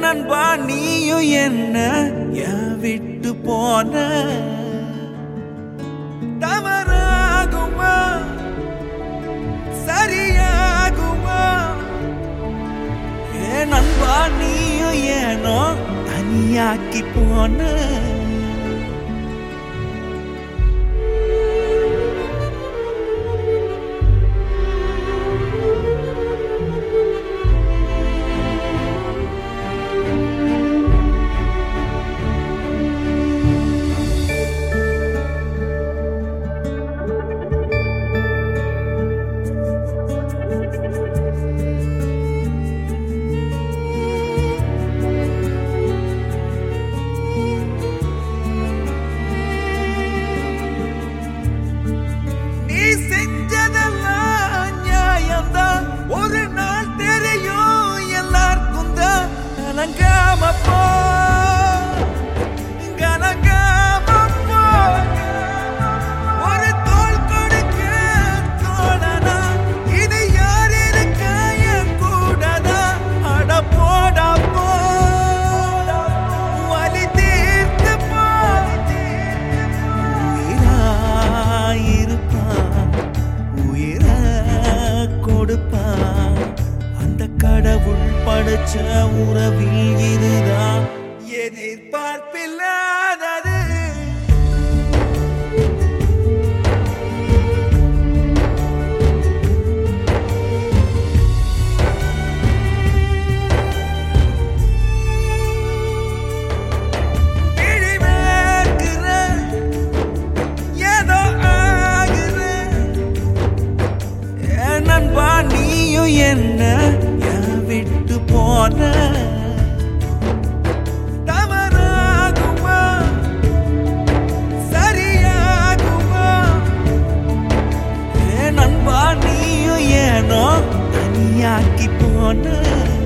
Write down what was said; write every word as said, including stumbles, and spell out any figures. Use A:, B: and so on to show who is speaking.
A: நண்பா நீயும் என்ன என் விட்டு போன தவறாகுமா சரியாகுமா? ஏ நண்பா நீயும் ஏனோ தனியாக்கி போன ஒரு நாள் தெரியும் எல்லாருக்கும் தான் கலங்காம போ கலங்காம போ ஒரு தோள் கொடுக்க தோழனா இது யார் இருக்க என் கூடதா அட போடா போ வலி தீர்த்து போ உயிராயிருப்பான் உயிர கொடுப்பான் அந்த கடவுள் படைச்ச உறவில் இதுதான் எதிர்பார்ப்பில்லாதது. நண்பா நீயும் என்ன என் விட்டு போன தவறாகுமா சரியாகுமா? ஏ நண்பா நீயும் ஏனோ தனியாக்கி போன